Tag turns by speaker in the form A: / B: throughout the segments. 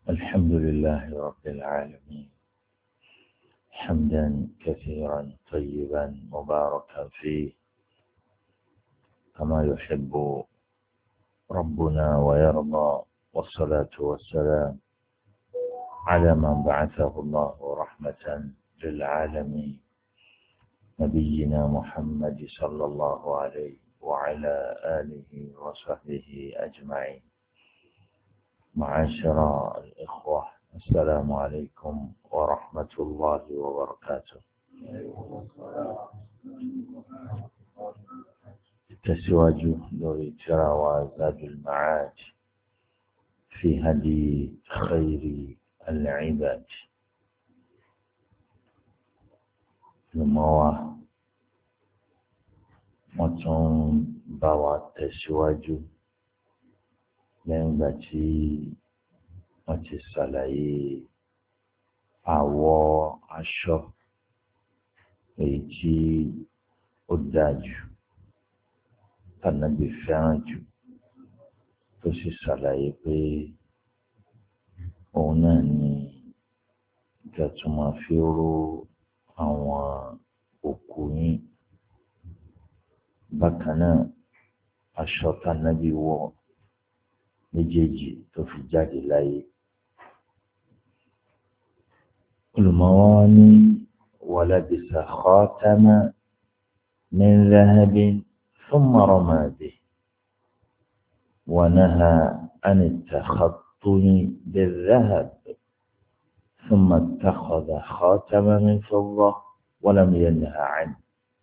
A: الحمد لله رب العالمين، حمدا كثيرا طيبا مباركا فيه كما يحب ربنا ويرضى، والصلاة والسلام على من بعثه الله رحمة للعالمين، نبينا محمد صلى الله عليه وعلى آله وصحبه أجمعين. معاشر الإخوة، السلام عليكم ورحمة الله وبركاته. تسواج لوري ترى وزاد المعاد في هدي خير العباد. لموا متون بوا تسواج lẹ́yìn ìgbà tí wọ́n ti ṣàlàyé àwọ̀ aṣọ èyí tí ó dáa jù tànàbí fẹ́ràn jù, tó sì ṣàlàyé pé òun náà ni ìjọtúmọ̀ fi ró àwọn òkú yín. Bákan náà, aṣọ tànàbí wọ̀ méjèèjì tó fi jáde láyé. Olùmọ̀wá ní walabisa khatama min dhahabin thumma rama bihi wa naha an at-takhattumi bil-dhahab thumma ittakhadha khataman min fidda wa lam yanha anhu.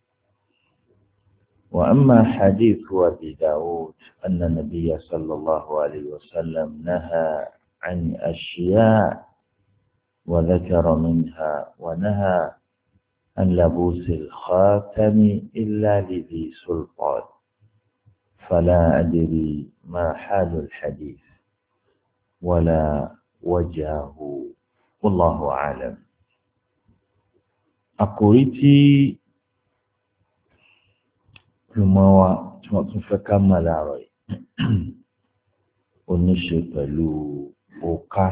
A: وأما حديث أبي داود أن النبي صلى الله عليه وسلم نهى عن أشياء وذكر منها ونهى عن لبوس الخاتم إلا لذي سلطان، فلا أدري ما حال الحديث ولا وجهه، والله أعلم. أقولتي lùmọ́ wa tí wọ́n tún fẹ́ ká mọ̀ láàárọ̀ yìí ó ní ṣe pẹ̀lú òkà.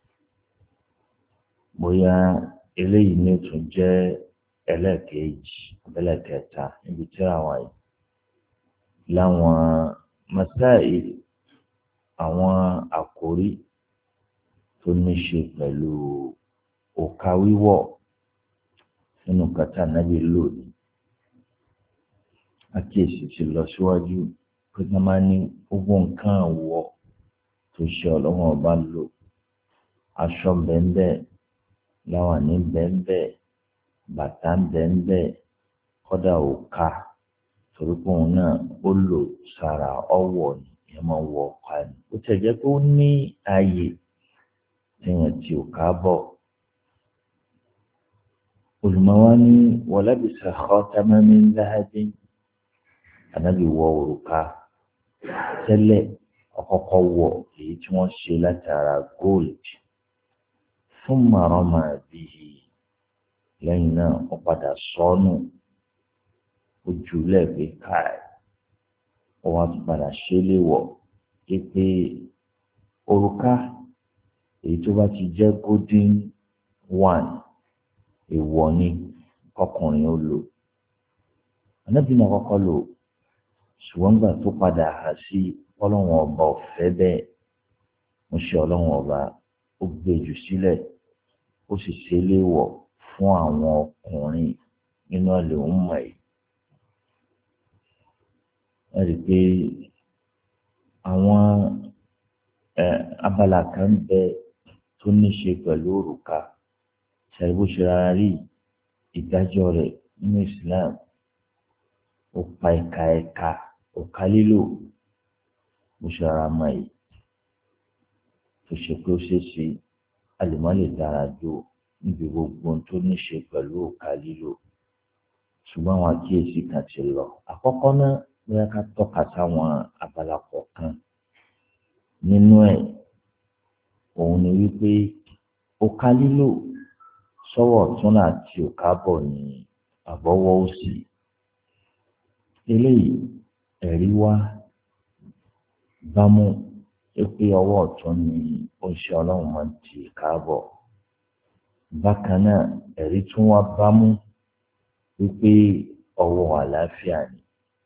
A: Bóyá eléyìí ní tún jẹ́ ẹlẹ́ẹ̀kejì ẹlẹ́ẹ̀kẹta níbi tí àwọn yìí láwọn masáì, àwọn àkórí tó ní ṣe pẹ̀lú òkà wíwọ̀ nínú kàtà nábì lónìí. Àkíyèsí ti lọ síwájú pé wọ́n máa ní gbogbo nǹkan àwọ̀ tó ṣe ọlọ́wọ́n ọba lò, aṣọ bẹ́ẹ̀ láwàní bẹ́ẹ̀, bàtà bẹ́ẹ̀, kọ́dà òkà, torí pé òun náà ó lò sára ọwọ́ ni ìyẹn máa wọ ọ̀ka ni. Ó tẹ̀ jẹ́ pé ó ní ààyè téèyàn ti òkà bọ̀. Olùmọ̀wá ní walabisa khataman min dhahabin. Ànábì wọ òrùka tẹ́lẹ̀, ọ̀kọ́kọ́ wọ èyí tí wọ́n ṣe látara gold, thumma rama bihi, lẹ́yìn náà wọ́n padà sọ́nù ojú lẹ́gbẹ̀ẹ́ káì, wọ́n wá tún padà ṣe léwọ̀ pé òrùka èyí tó bá ti jẹ́ golden one èèwọ̀ ni ọkùnrin ó lò. Ànábì náà kọ́kọ́ lò, ṣùgbọ́n gbà tó padà há sí ọlọ́wọ́n ọba ọ̀fẹ́ bẹ́ẹ̀, mo ṣe ọlọ́wọ́n ọba ó gbé jù sílẹ̀, ó sì ṣe léèwọ̀ fún àwọn ọkùnrin nínú ọ̀lẹ́ òun mọ̀ yìí. wọ́n rí i pé àwọn abala kan bẹ tó ní ṣe pẹ̀lú òrùka, ṣàrí bó ṣe rárá rí ìdájọ́ rẹ̀ nínú Islam. Ó pa ẹ̀ka òkà lílò bó ṣe rárá mọ́ yìí, tó ṣe pé ó ṣeé ṣe àlùmọ́ lè dára jù níbi gbogbo tó ní ṣe pẹ̀lú òkà lílò. Ṣùgbọ́n àwọn àkíyèsí kan ti lọ. Àkọ́kọ́ náà bóyá ká tọ́ka sáwọn abala kọ̀ọ̀kan nínú ẹ̀. Òun ni wípé òkà lílò sọ́wọ́ ọ̀tún àti òkà bọ̀ ní àbọ̀wọ́ òsì. Eléyìí ẹ̀rí wá bámú pé ọwọ́ ọ̀tún ni ó ń ṣe ọlọ́run máa ń tì káàbọ̀. Bákan náà ẹ̀rí tún wá bámú wípé ọwọ́ àlàáfíà ni.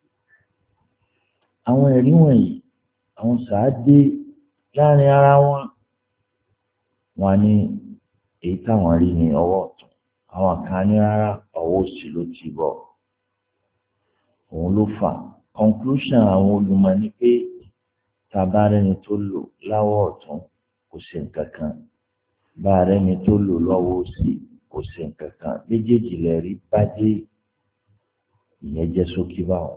A: Àwọn ẹ̀rí wọ̀nyí àwọn sàádé láàrin ara wọn ní èyí táwọn rí ní ọwọ́ ọ̀tún, àwọn kan ní rárá ọwọ́ òsì ló ti bọ̀. Òun ló fà conclusion àwọn olùmọ̀ ni pé tàbá rẹni tó lò láwọ́ ọ̀tún kò sí nǹkan kan, bá rẹni tó lò lọ́wọ́ òsì kò sí nǹkan kan, méjèèjì lè rí bájé. Ìyẹn jẹ́ ṣókí báwọn.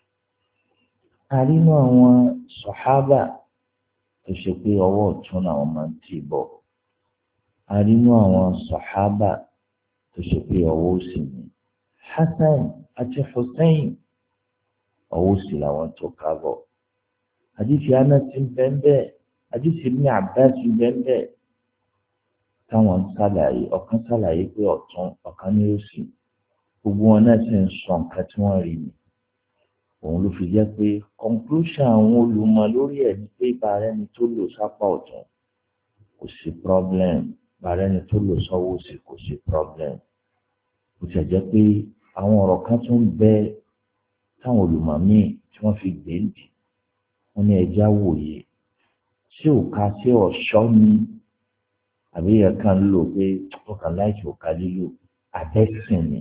A: A rí nínú àwọn sọ̀hábà tó ṣe pé ọwọ́ ọ̀tún làwọn máa ń tì bọ̀. A rí nínú àwọn sọ̀hábà tó ṣe pé ọwọ́ òsì ni. Hasan àti Hussein ọwọ́ òsì làwọn tó kábọ̀. Àdìsí Anas ń bẹ́ẹ̀, àdìsí Ibn Abbas ń bẹ́ẹ̀ táwọn ṣàlàyé, ọ̀kan ṣàlàyé pé ọ̀tún, ọ̀kan ní òsì. Gbogbo wọn náà sì ń sọ nǹkan tí wọ́n rí ni. Òun ló fi jẹ́ pé conclusion àwọn olùmọ̀ lórí ẹ̀ ni pé bàrẹ́ni tó lò sápá ọ̀tún kò sí problem, bàrẹ́ni tó lò sọ́wọ́ òsì kò sí problem. Ó ti jẹ́ pé àwọn ọ̀rọ̀ kan tún bẹ táwọn olùmọ̀ míì tí wọ́n fi gbé ń dì. Wọ́n ní ẹja wòye ṣé òka ṣé ọ̀ṣọ́ ni àbí ẹ̀ka ń lò pé ọkàn láìsí òka lílò àbẹ́sìn ni.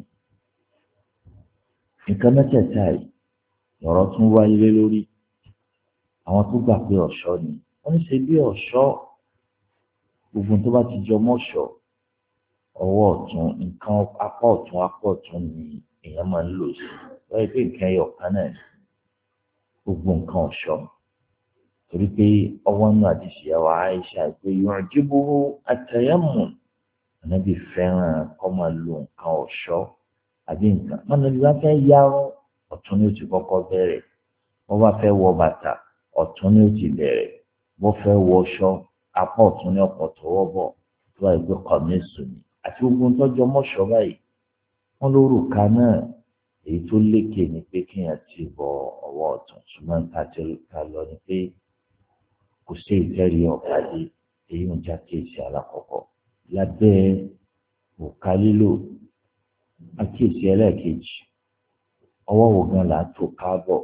A: Nǹkan mẹ́tẹ̀ẹ̀ta yìí lọ̀rọ̀ tún wáyé lé lórí. Àwọn tó gbà pé ọ̀ṣọ́ ni wọ́n ní ṣe bí ọ̀ṣọ́ gbogbo tó bá ti jọ mọ́ṣọ́ ọwọ́ ọ̀tún, nǹkan apá ọ̀tún ni èèyàn máa ń lò sí. Wọ́n yẹ pé nǹkan ẹyọ kan náà ni gbogbo nǹkan ọ̀ṣọ́. Torí pé ọwọ́ náà àdìsí ẹwà Aisha pé yu'jibuhu at-tayammum, Ànábì fẹ́ràn kó máa lo nǹkan ọ̀ṣọ́ àbí nǹkan. Mọ́nà bí wọ́n fẹ́ yárún ọ̀tún ni ó ti kọ́kọ́ bẹ̀rẹ̀. Wọ́n bá fẹ́ wọ bàtà ọ̀tún ni ó ti bẹ̀rẹ̀. Wọ́n fẹ́ wọṣọ apá ọ̀tún ní ọ̀pọ̀ tọwọ́ bọ̀ tó wà gbé kọ̀mísù ni. Àti gbogbo tọ́jọ́ mọ́ṣọ́ báyìí wọ́n lórúkà náà èyí tó lékè ni pé kéèyàn ti bọ ọwọ́ ọ̀tún. Ṣùgbọ́n ta lọ ni pé kò sí ìtẹ́rí ọ̀kadì, èyí ń já kéèsì alákọ̀ọ́kọ́ lábẹ́ òkà lílò. Àkíyèsí ẹlẹ́ẹ̀kejì, ọwọ́ wo gan là á tó káàbọ̀.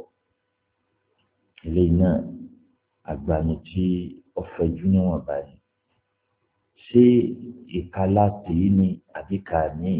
A: Eléyìí náà àgbàní tí ọ̀fẹ́jú níwọ̀n báyìí. Ṣé ìka láti yìí ni àbí ká ní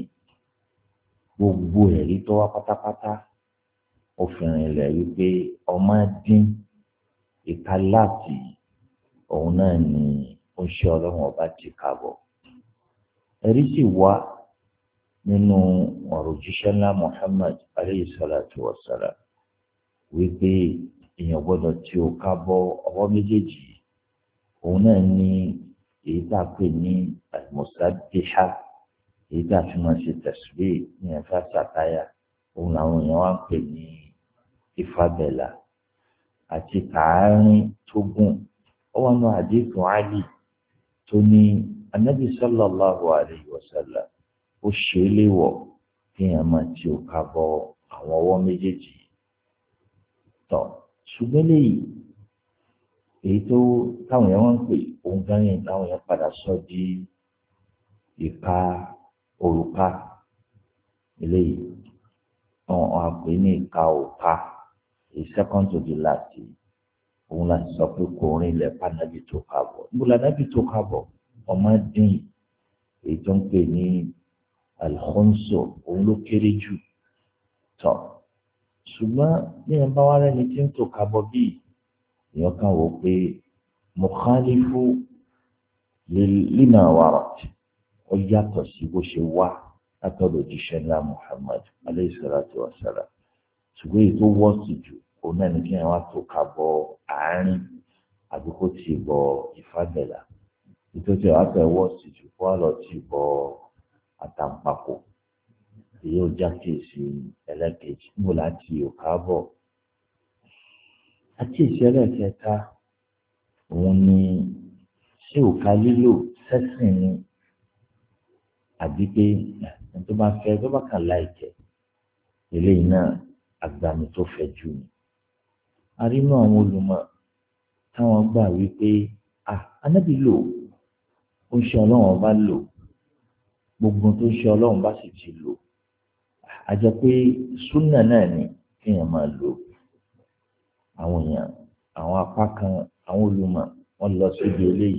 A: gbogbo ẹ̀rí tó wá pátápátá òfin ilẹ̀ wípé ọmọ dín ìka láti òun náà ni ó ń ṣe ọlọ́run ọba ti káàbọ̀. Ẹ̀rí sì wá nínú ọ̀rọ̀ òjíṣẹ́ ńlá Muhammad alayhi salatu wa salam wípé èèyàn gbọ́dọ̀ tí ó kábọ̀ ọwọ́ méjèèjì. Òun náà ní èyí tá a pè ní al-musabbiha, èyí tá a fi máa ṣe tasbih ní ẹ̀fà sàtáyà. Òun làwọn èèyàn wá ń pè ní ìfàbẹ̀là àti kàárín tó gùn. Ó wà nínú hadithu Ali tó ní Ànábì sallallahu alayhi wa sallam ó ṣe é léwọ̀ kí èèyàn máa tí ó kábọ̀ àwọn ọwọ́ méjèèjì tọ̀. Ṣùgbọ́n léyìí èyí tó táwọn èèyàn wọ́n ń pè òun gan yẹn táwọn èèyàn padà sọ di ìka òrùka. Eléyìí wọn á pè ní ìka òka, èyí second to the last. Òun láti sọ pé kò rìn ilẹ̀ pànàbí tó kábọ̀. Níbo lànàbí tó kábọ̀? Ọmọ dín èyí tó ń pè ní alkhonso, òun ló kéré jù tọ̀. Ṣùgbọ́n ní ẹ̀ bá wá rẹ́ni tí ń tò kábọ̀ bíi èèyàn kan wò pé mukhalifu lima warat, ó yàtọ̀ sí bó ṣe wá látọ̀dọ̀ òjíṣẹ́ ńlá Muhammad alayhi salatu wa salam. Ṣùgbọ́n èyí tó wọ́ọ̀sì jù òun náà ní kí wọ́n wá tò kábọ̀ àárín àbí kó tì bọ ìfàbẹ̀là. Nítorí àwọn afẹ́ wọ́ọ̀sì jù kó wá lọ tì bọ àtàǹpàkò. Èyí ó já kéèsì ẹlẹ́kejì níbo láti òkà bọ̀. Àkíyèsí ẹlẹ́kẹta òun ni ṣé òkà lílò sẹ́sìn ni àbí pé tó bá fẹ́ tó bá kàn láìjẹ́. Eléyìí náà àgbàmì tó fẹ́ jù ni. A rí inú àwọn olùmọ̀ táwọn gbà wípé anábì lò ó ń ṣe ọlọ́run ọba lò gbogbo tó ń ṣe ọlọ́run bá sì ti lò a jẹ́ pé súnà náà ni kéèyàn máa lò àwọn èèyàn àwọn apá kan àwọn olùmọ̀ wọ́n lọ síbi eléyìí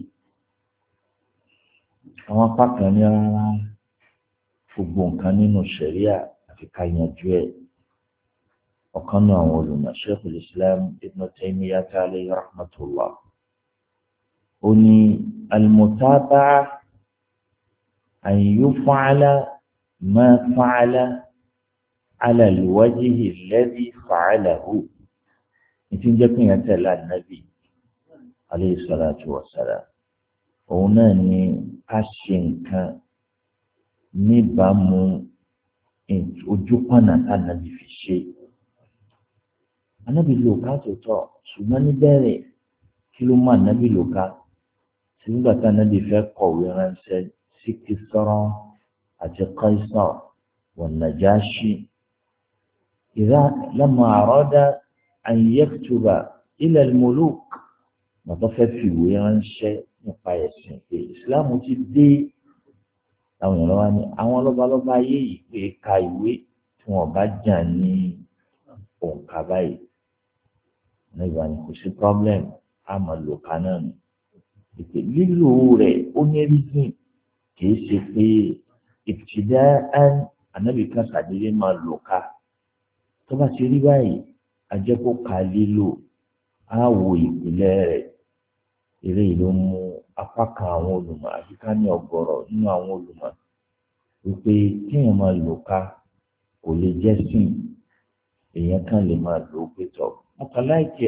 A: àwọn apá kan ní rárá gbogbo nǹkan nínú ṣẹ̀ríà àfi ká yanjú ẹ̀ ọ̀kan náà àwọn olùmọ̀ Sheikhul Islam Ibn Taymiyyah alayhi rahmatullah ó ní al-mutaba'a an yuf'ala ma fa'ala ala al-wajhi alladhi fa'alahu ìtí ń jẹ́ pé yẹn tẹ̀lé ànábì alayhi salatu wa salam òun náà ni ká ṣe nǹkan níbàámu ojúpọ̀nà tànàbì fi ṣe ànábì lò ká tó tọ́ ṣùgbọ́n níbẹ̀rẹ̀ kí ló mú ànábì lò ká tí nígbà tí ànábì fẹ́ kọ̀wé ránṣẹ́ sí Kisra àti Kaisar wa Najashi idha lamma arada an yaktuba ila al-muluk mọ̀tọ́ fẹ́ fìwé ránṣẹ́ nípa ẹ̀sìn pé ìsìláàmù ti dé àwọn èèyàn lọ́wọ́ ni àwọn lọ́balọ́ba ayé yìí pé ka ìwé tí wọ́n bá jà ní òǹkà báyìí nígbà ní kò sí problem a máa lò ká náà nù ìpè lílò rẹ̀ ó ní rízìn kìí ṣe pé ìtìdá ànábì kan ṣàdédé máa lò ká tó bá ti rí báyìí ajẹ́kọ̀ọ́ ká lílò á wo ìpìlẹ̀ rẹ̀ eré ló mú apá kan àwọn olùmọ̀ àbíká ní ọ̀gọ̀rọ̀ nínú àwọn olùmọ̀ wípé kéèyàn máa lò ká kò lè jẹ́ sìn èèyàn kan lè máa lò ó pé tọ̀ mo kàn láìkí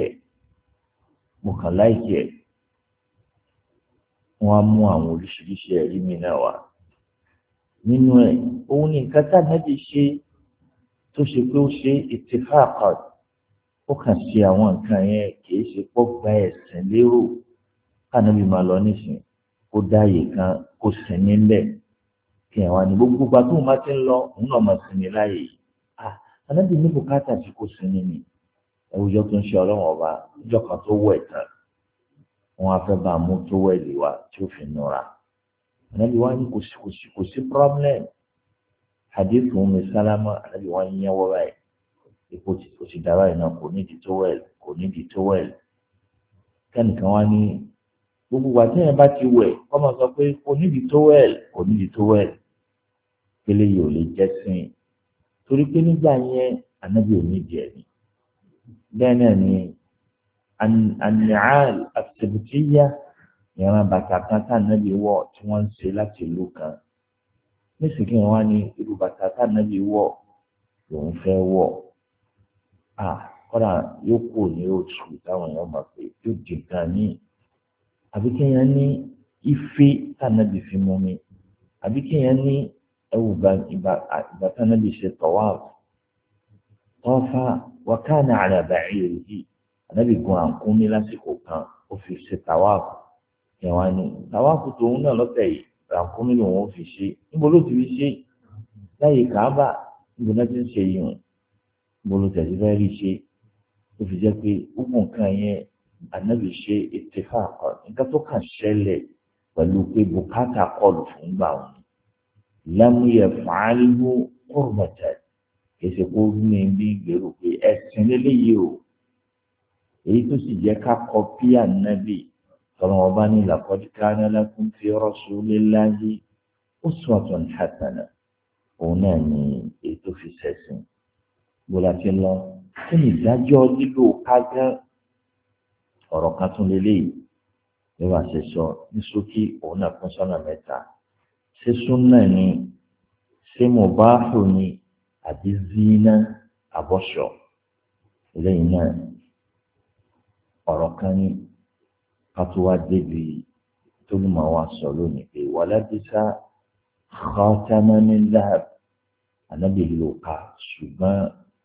A: ẹ̀ wọ́n á mú àwọn oríṣiríṣi ẹ̀rí mi náà wá nínú ẹ̀ òun ni nǹkan tá ànábì ṣe tó ṣe pé ó ṣe ittifaqan ó kàn ṣe àwọn nǹkan yẹn kìí ṣe pọ́ gba ẹ̀sìn lérò kánábì máa lọ nísìn kó dáàyè kan kó sinmi ńlẹ̀ kí àwọn àní gbogbo gba tóun bá ti ń lọ òun náà máa sinmi láàyè yìí ànábì ní bùkátà tí kò sinmi ni ẹwùjọ tó ń ṣe ọlọ́wọ́n ọba níjọ́ kan tó wọ̀ ẹ̀tàn wọn á fẹ́ bá a mú tó wọ̀ ẹ̀lì wa tí ó fi nura ànábì wa ní kò sí problem hadith Ummu Salama ànábì wa ń yẹwọ́ báyìí ipò tí ó ti dára yìí náà kò nídìí tó wẹ̀l kẹ́nìkan wá ní gbogbo wa tí yẹn bá ti wẹ̀ kọ́ máa sọ pé kò nídìí tó wẹ̀l pélé yìí ò lè jẹ́ sìn torí pé nígbà yẹn ànábì ò ní jẹ́ ni bẹ́ẹ̀ náà ni an-ni'al as-sibtiyya ìran bàtà kan tá ànábì wọ̀ tí wọ́n ń ṣe láti ìlú kan nísìkí wọn wá ní irú bàtà tá ànábì wọ̀ lòun fẹ́ wọ̀ kọ́dà yóò kú ní oṣù táwọn èèyàn mọ̀ pé yóò di nǹkan ní àbí kéèyàn ní ife tànàbì fi mú mi àbí kéèyàn ní ẹwù ìgbà tànàbì ṣe tọ́fà wa kana ala ba'irihi ànábì gun àǹkúnmí lásìkò kan ó fi ṣe tàwáàfù ìwà ni tàwáàfù tòun náà lọ́tẹ̀ yìí àǹkúnmí lòun ó fi ṣe níbo ló ti fi ṣe láyé Káàbà níbo náà ti ń ṣe yìí bolo tẹ̀sí fẹ́ rí ṣe ó fi jẹ́ pé gbogbo nǹkan yẹn ànábì ṣe ittifaqan nǹkan tó kàn ṣẹlẹ̀ pẹ̀lú pé bùkátà kọlù fún gbà wọn lam yaf'alhu qurbatan kìí ṣe kó ní bí gbèrò pé ẹ̀sìn lélẹ́yìí o èyí tó sì jẹ́ ká kọ pí ànábì tọ́lọ́ wọn bá ní laqad kana lakum fi rasulillahi uswatun hasanah òun náà ní èyí tó fi ṣẹ̀sìn bọ́lá ti lọ kí ni ìdájọ́ lílo kágán ọ̀rọ̀ kan tún lélẹ́yìí bí wàá ṣe sọ ní ṣókí òun náà pín sọ́nà mẹ́ta ṣé súnà ni ṣé mùbáhù ni àbí zina àbọ̀ṣọ̀ lẹ́yìn náà ọ̀rọ̀ kan ní ká tó wá débi tó lù máa wá sọ lónìí pé wàlábísà khataman min dhahab ànábì lò ká ṣùgbọ́n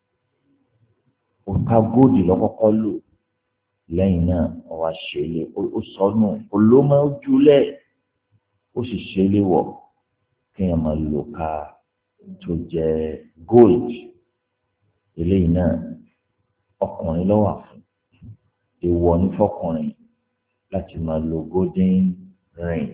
A: òǹkà góòdì lọ́kọ́kọ́ lò lẹ́yìn náà ọwọ́ àṣẹlẹ̀ ó sọnù olómọ ojúlẹ̀ ó sì ṣẹlẹ̀ wọ̀ kéèyàn máa lò ká tó jẹ́ gold eléyìí náà ọkùnrin ló wà fún èèwọ̀ ní fọkùnrin láti máa lo golden ring.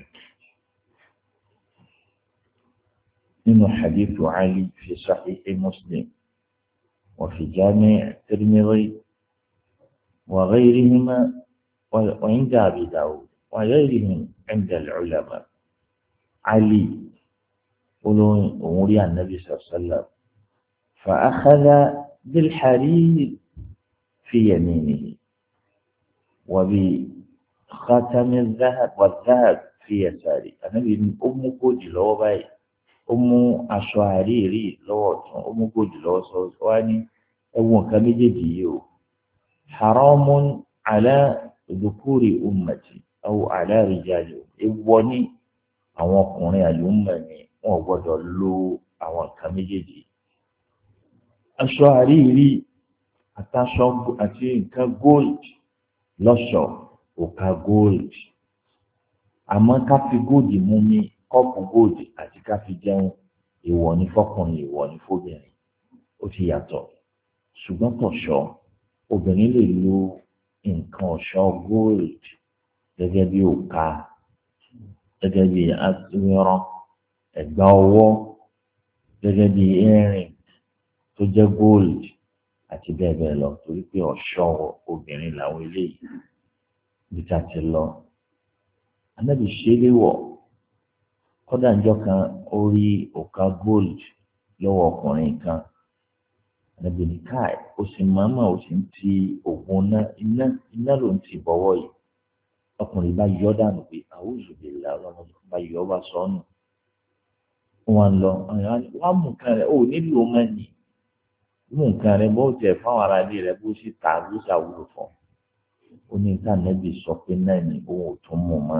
A: nínú hadithu Ali fi Sahih Muslim wa fi Jami' Tirmidhi wa ghayrihima wa 'inda Abi Dawud wa ghayrihim 'inda al-'ulama. Ali olóhùn òun rí Ànábì sallallahu alaihi wasallam fa akhadha bil harir fi yaminihi wa bi khatam al-dhahab wal-dhahab fi yasari. Ànábì ó mú góòdì lọ́wọ́ báyìí, ó mú aṣọ àríyìrí lọ́wọ́ ọ̀tún, ó mú góòdì lọ́wọ́ sọ́wọ́ wá ní ẹ̀wọ̀n nǹkan méjèèjì yìí o haramun ala dhukuri ummati aw ala rijali, èèwọ̀ ní àwọn ọkùnrin àlùmọ̀ ni wọn ò gbọdọ̀ lo àwọn nǹkan méjèèjì. aṣọ àríyìrí àtàṣọ àti nǹkan gold lọ́ṣọ̀ọ́ òkà gold, àmọ́ ká fi gold mú mi kọ́ọ̀pù gold àti ká fi jẹun èèwọ̀ ní fọkùnrin èèwọ̀ ní fóbìnrin, ó ti yàtọ̀. ṣùgbọ́n tọ̀ṣọ́ obìnrin lè lo nǹkan ọ̀ṣọ́ gold gẹ́gẹ́ bí òkà, gẹ́gẹ́ bí àtúnyọ́rọ́, ẹ̀gbà ọwọ́, gẹ́gẹ́ bí earring tó jẹ́ gold àti bẹ́ẹ̀ bẹ́ẹ̀ lọ, torí pé ọ̀ṣọ́ obìnrin làwọn eléyìí. bí ká ti lọ Ànábì ṣe é léwọ̀, kódà ńjọ́ kan ó rí òkà gold lọ́wọ́ ọkùnrin kan. Ànábì ní káì ó sì máma ó sì ń ti òògùn iná ló ń ti bọ́wọ́ yìí. ọkùnrin bá yọ dànù pé a'udhu billahi ọlọ́run bá yọ bá sọnù. wọn lọ wọn mú nǹkan rẹ ò nílò mọ́ni, mú nǹkan rẹ bó tẹ̀ fáwọn ará ilé rẹ bó sì ta ló ṣàwúlò fún. ó ní ká Ànábì sọ pé náà ni òun ò tún mú mọ́.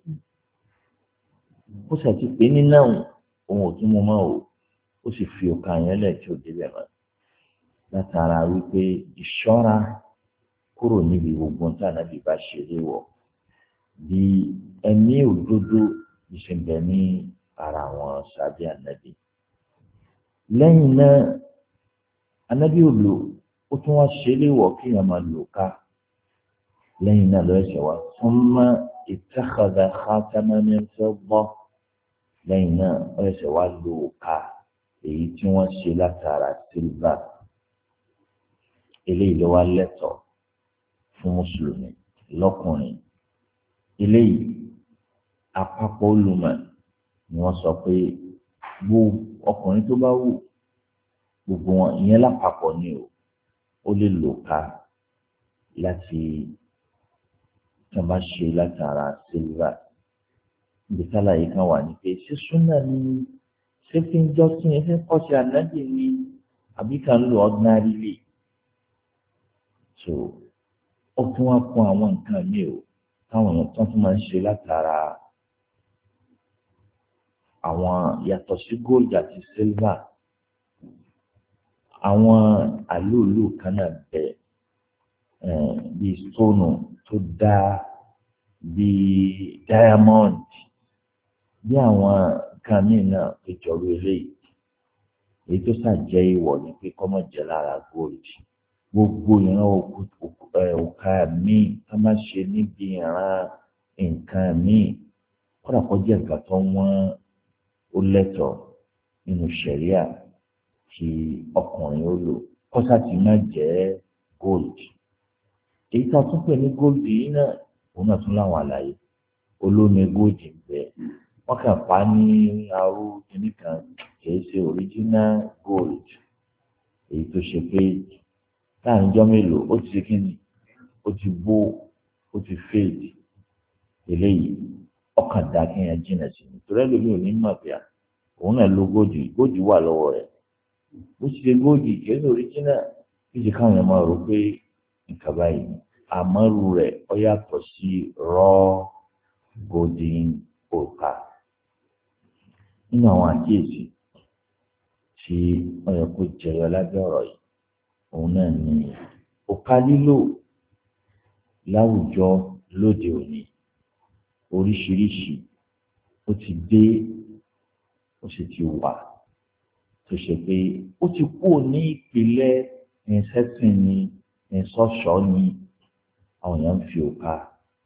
A: ó sì ti pé ní náà òun ò tún mú mọ́ o, ó sì fi òkà yẹn lẹ̀ tí ò débẹ̀ mọ́. látara wípé ìṣọ́ra kúrò níbi gbogbo tí Ànábì bá ṣe léwọ̀, bí ẹ̀mí òdodo ìṣẹ̀lẹ̀ ní ara àwọn sábẹ́ Ànábì. lẹ́yìn náà Ànábì ò lò, ó tún wá ṣe léwọ̀ kí èèyàn máa lò ká. lẹ́yìn náà lọ́ọ́ ṣe wá thumma ittakhadha khataman min fidda. lẹ́yìn náà lọ́ọ́ ṣe wá lò ká èyí tí wọ́n ṣe látara sílvà. eléyìí ló wá lẹ́tọ̀ọ́ fún mùsùlùmí lọ́kùnrin. eléyìí àpapọ̀ olùmọ̀ ni wọ́n sọ pé gbogbo ọkùnrin tó bá wù gbogbo wọn ìyẹn lápapọ̀ ni ó lè lò ká láti tí wọ́n bá ṣe látara sílvà. ibi sálàyé kan wà ní pé ṣé súnà ni ṣé fi ń jọ́sìn ẹ fẹ́ kọ́ sí Ànábì ni àbí kan lò ordinary lè. so ó tún wá kún àwọn nǹkan mi táwọn èèyàn tó tún máa ń ṣe látara àwọn yàtọ̀ sí gold àti silver. àwọn àlúùlù kan náà bẹ bíi stone tó dá bíi diamond, bí àwọn nǹkan míì náà tó jọrú eléyìí. èyí tó ṣàjẹ́ ìwọ̀ ni pé kọ́mọ̀ jẹ́ lára gold. gbogbo ìran òkà míì ká má ṣe níbi ìran nǹkan míì, kódà kó jẹ́ nǹkan tó wọ́n ó lẹ́tọ̀ọ́ nínú ṣẹ̀ríà tí ọkùnrin ó lò, kọ́sà tí má jẹ́ gold. èyí tá a tún pè ní gold yìí náà òun náà tún láwọn àlàyé. olómi gold ń bẹ, wọ́n kàn pa ní aró kìíní kan, kìí ṣe original gold. èyí tó ṣe pé láàrin ijọ́ mélòó ó ti ṣe kíni, ó ti bó, ó ti fade. eléyìí ọkàn dá kéèyàn jìnnà sí ni, torí ẹlòmíì ò ní mọ̀ pé òun náà lo góòdì wà lọ́wọ́ rẹ̀. bó ti ṣe góòdì kìí ṣe original, kí ṣe káwọn èèyàn máa rò pé nǹkan báyìí ni. àmọ́rù rẹ̀ ó yàtọ̀ sí raw golden òkà. nínú àwọn àkíyèsí tí wọ́n yẹ kó jẹyọ lábẹ́ ọ̀rọ̀ yìí, òun náà ni òkà lílò láwùjọ lóde òní oríṣiríṣi ó ti dé, ó sì ti wà, tó ṣe pé ó ti kú ní ìpìlẹ̀ ìṣẹ́sìn ni ìṣọ́ṣọ́ ni àwọn èèyàn ń fi òkà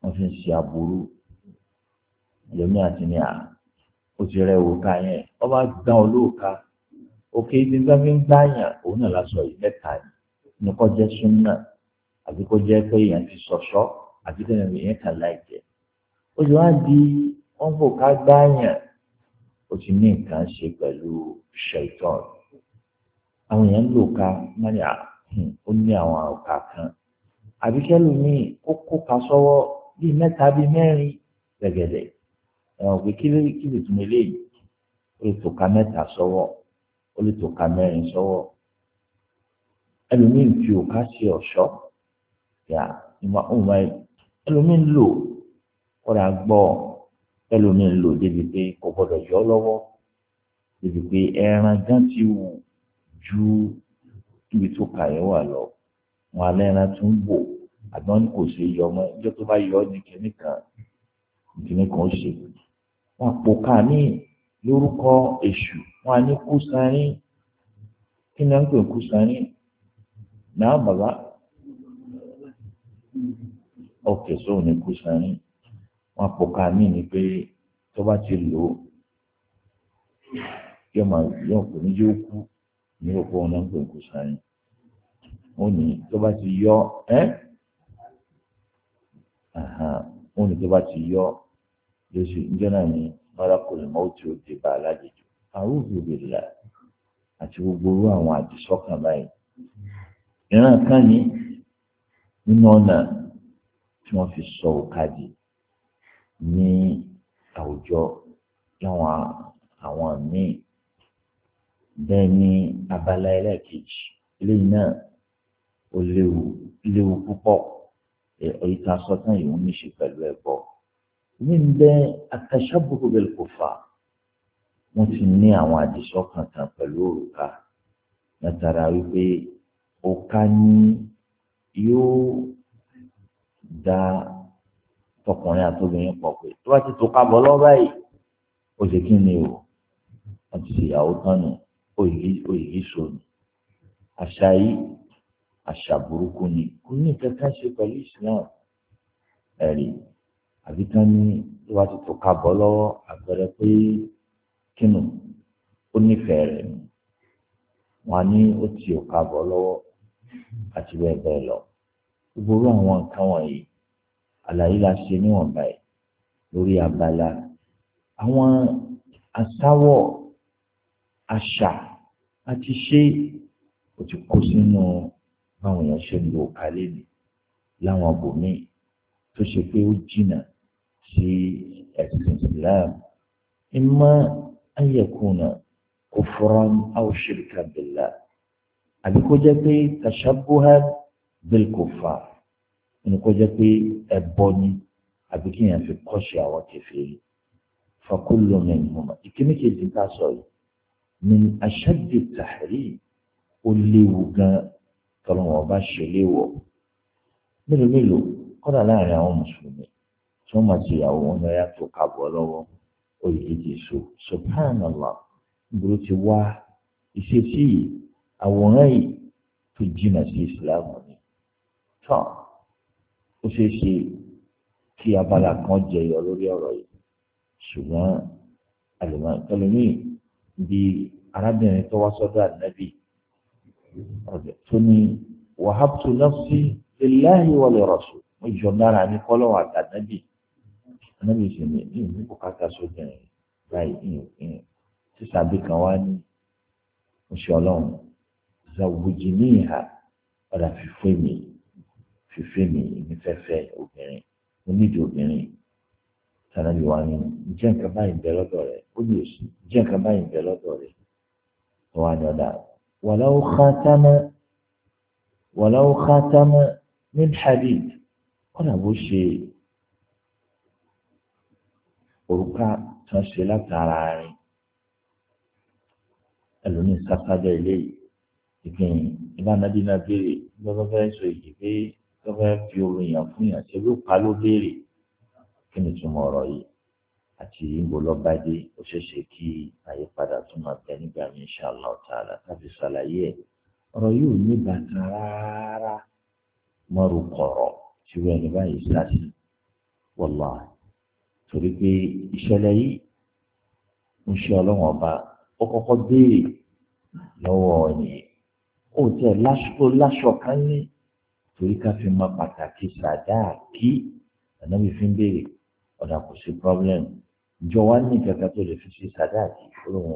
A: wọ́n fi ń ṣe aburú ẹlòmíì àti ní ó ti rẹ òrùka yẹn wọ́n bá gbá olóòka òkè ibi tí wọ́n fi ń gbáyàn òun náà lásọ yìí mẹ́ta ní kó jẹ́ súnmọ́ àbí kó jẹ́ pé èèyàn ti ṣọ̀ṣọ́ àbí kó jẹ́ èèyàn kan láìjẹ́ ó ti wá di wọ́n fò ká gbáyàn ó ti ní nǹkan ṣe pẹ̀lú ṣẹ̀tọ́n àwọn èèyàn ń lò ká mọ́ni ó ní àwọn ọ̀kà kan àbí kẹ́lòmíì ó kóka sọ́wọ́ bíi mẹ́ta bíi mẹ́rin gẹ̀gẹ̀dẹ̀ ẹ̀wọ̀n pé kí lè tún eléyìí ó lè tó ka mẹ́ta sọ́wọ́ ó lè tó ka mẹ́rin sọ́wọ́ ẹlòmíì fi òkà ṣe ọ̀ṣọ́ yà ẹlòmíì ń lò kọ́ra gbọ́ ẹlòmíì ń lò débi pé kò gbọ́dọ̀ yọ ọ́ lọ́wọ́ débi pé ẹran gan ti wù ju ibi tó kà yẹn wà lọ wọn alẹ́ ẹran tún bò àgbọn kò sí yọ ọmọ ìjọ tó bá yọ ọ́ ní kinní kan ó ṣe wọn àpò ká ní lórúkọ èṣù wọn á ní kúsanrín kí ni wọn ń pè kúsanrín náà bàbá ọkẹ sóun ní kúsanrín wọn àpò ká ní ni pé tó bá ti lò ó yọ kò ní yóò kú ní òpó wọn náà ń pè kúsanrín wọn ní tó bá ti yọ wọn ní tó bá ti yọ lóṣù níjọ́ náà ní mọ́rákùnrin mọ́tò ó ti bá alájẹjù àwọn òbí àti gbogbo orú àwọn àdìsọ́kàn báyìí ìran kan ní nínú ọ̀nà tí wọ́n fi sọ òkàdì ní àwùjọ láwọn àwọn míì bẹ́ẹ̀ ní abala ẹlẹ́ẹ̀kejì eléyìí náà ó léwu púpọ̀ èyí tá a sọ tán yìí wọ́n ní ṣe pẹ̀lú ẹ̀bọ ní bẹ́ àtàṣàbùkù bẹ́ẹ̀ kò fà wọ́n ti ní àwọn àdìsọ́kàn kan pẹ̀lú òrùka látara wípé òka ní yóò da tọkùnrin àtobìnrin pọ̀ pé tó bá ti tó kábọ̀ lọ́wọ́ báyìí ó ṣe kí ni o wọ́n ti ṣèyàwó tán nù òyìí sọnù àṣà yìí àṣà burúkú ni kò ní kankan ṣe pẹ̀lú Islam ẹ̀rí àbí tán ní tó bá ti tó kábọ̀ lọ́wọ́ àpẹẹrẹ pé kínú ó nífẹ̀ẹ́ rẹ̀ ni wọn á ní ó ti ò kábọ̀ lọ́wọ́ àti bẹ́ẹ̀ bẹ́ẹ̀ lọ gbogbo àwọn nǹkan wọ̀nyí àlàyé la ṣe níwọ̀nba ẹ̀ lórí abala àwọn asáwọ̀ àṣà àti ṣé ó ti kó sínú báwọn èèyàn ṣe ń lo òkàlẹ́ ni láwọn abòmíì tó ṣe pé ó jìnnà sí ẹ̀sìn Islam imma an yakuna kufran aw shirkan billah àbí kó jẹ́ pé tashabbuhan bil kuffar ẹni kó jẹ́ pé ẹbọ ni àbí kí èèyàn fi kọ́ṣe àwọn kèfèrí fa kullu minhuma ìkíní kejì ká sọ yìí min ashaddi tahrim ó léwu gan tọ́lọ́wọ́n bá ṣe léwọ̀ mélòó kọ́dà láàrin àwọn mùsùlùmí tí wọ́n máa ti ìyàwó wọn náà yàtọ̀ kábọ̀ lọ́wọ́ oyèdè so subhanallah níbo ti wá ìṣesí yìí àwòrán yìí tó jìnnà sí ìsìlámù ni tán ó ṣeé ṣe kí abala kan jẹyọ lórí ọ̀rọ̀ yìí ṣùgbọ́n àlùmọ́ọ́nì bí arábìnrin tó wá sọ́dọ̀ ànábì tó ní wahabtu nafsi lillahi wa li rasul mo jọ nára ní kọ́lọ́wọ́ àtànábì ànábì sì ní ní bùkátà sóbìnrin báyìí sísàbí kan wá ní oṣù ọlọ́run zawujiniha ọ̀dà fífẹ́ mi ìnífẹ́fẹ́ obìnrin onídìí obìnrin sànàbí wa ní jẹ́ nǹkan báyìí bẹ lọ́dọ̀ rẹ̀ ó lè sùn jẹ́ nǹkan báyìí bẹ lọ́dọ̀ rẹ̀ wọ́n á ní ọ̀dà wàláwó khatama min hadid kọ́nà bó ṣe òrùka tán ṣe látara rìn ẹlòmíín sáfádẹ́ ilé ìgbìyànjú ìbánabí náà béèrè lọ́wọ́ fẹ́ sọ èyí pé lọ́wọ́ fi orin yàn fún yàn ṣe ló pa ló béèrè kí ni túmọ̀ ọ̀rọ̀ yìí àti ìbò lọ́ba dé ó ṣeéṣe kí àyípadà tún máa bẹ nígbà mi insha Allah ta'ala tàbí ṣàlàyé ẹ̀ ọ̀rọ̀ yìí ní bàtà rárá mọ́rù kọ̀rọ̀ tí wọ́n ní báyìí sáàsì wallahi torí pé ìṣẹ̀lẹ̀ yìí ń ṣe ọlọ́wọ́n ọba ó kọ́kọ́ béèrè lọ́wọ́ ènìyàn ó tẹ̀ láṣọ kan ní torí ká fi mọ pàtàkì sàdáàkì ànábì fi ń béèrè ọ̀dà kò sí problem ìjọ wa ní kankan tó lè fi ṣe sàdáàkì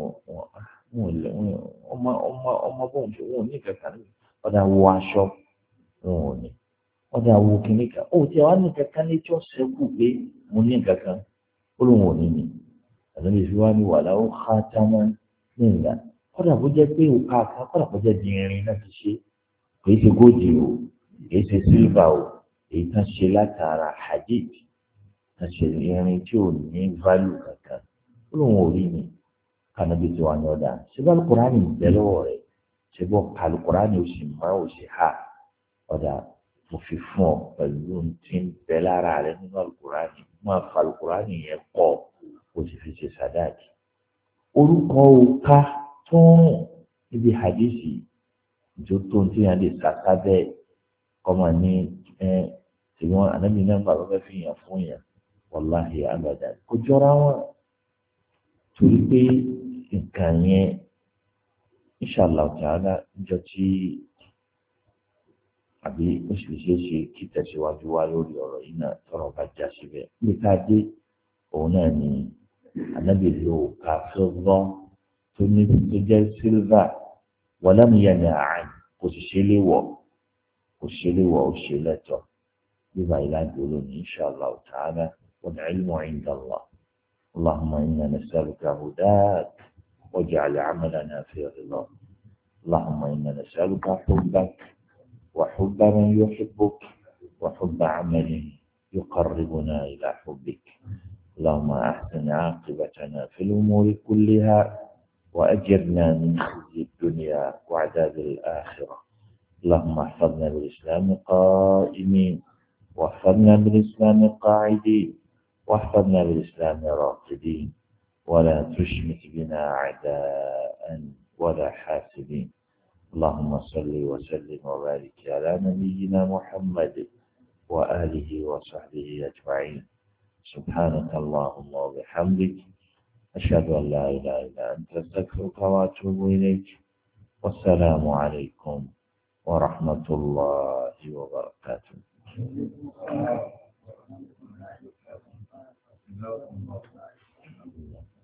A: ọmọ bóun ṣe wọn ò ní kankan ọ̀dà wo aṣọ wọn ò ní ọ̀dà wo kìnnìkan ó tẹ̀ wá ní kankan ní tí ó ṣẹ́kù pé mo ní kankan ó lóun ò ní ní ànábì fi wá ní wàhálà ó ká támá nígbà kọ́dà bó jẹ́ pé òkà kan kọ́dà bó jẹ́ di irin náà ti ṣe kì í ṣe góòdì o kì í ṣe sílvà o èyí tán ṣe látara hadid tán ṣe irin tí ò ní válù kankan ó lóun ò rí ni kànábì tí wà ní ọ̀dà ṣùgbọ́n alukurani ń bẹ lọ́wọ́ rẹ̀ ṣùgbọ́n alukurani ò sì máa ò sì ha ọ̀dà mo fi fún ọ pẹ̀lú tí ń bẹ lára rẹ̀ nínú alukurani máa fa alukurani yẹn kọ́ o sì fi ṣe sàdáàkì orúkọ òka tó ń ibi hadisi ìjọ tó ń tíyàn lè sàkà bẹ́ẹ̀ kọ́mọ ní ṣùgbọ́n ànábì náà bàbá bẹ́ẹ̀ fi yàn fún yàn wàláhì abàdà kò jọra wọn torí pé nǹkan yẹn inshallah ta'ala níjọ tí àbí ó sì ṣe é ṣe kí tẹ̀síwájú wá lórí ọ̀rọ̀ yìí náà tọrọ bá já síbẹ̀ níbi tá a dé òun náà ni ànábì ló ka fẹ́ràn tó ní tó jẹ́ sílvà wàlámìyànà àìn kò sì ṣe léwọ̀ ó ṣe lẹ́tọ̀ bíbá ìlànà olóòní inshallah ta'ala wal ilmu inda Allah allahumma inna nas'aluka hudak waj'al 'amalana fi ridak allahumma inna nas'aluka hubbak wa hubba man yuhibbuk wa hubba 'amalin yuqarribuna ila hubbik اللهم أحسن عاقبتنا في الأمور كلها وأجرنا من خزي الدنيا وعذاب الآخرة اللهم احفظنا بالإسلام قائمين واحفظنا بالإسلام قاعدين واحفظنا بالإسلام راقدين ولا تشمت بنا أعداء ولا حاسدين اللهم صل وسلم وبارك على نبينا محمد وآله وصحبه أجمعين سبحانك اللهم وبحمدك أشهد أن لا إله إلا أنت أستغفرك وأتوب إليك والسلام عليكم ورحمة الله وبركاته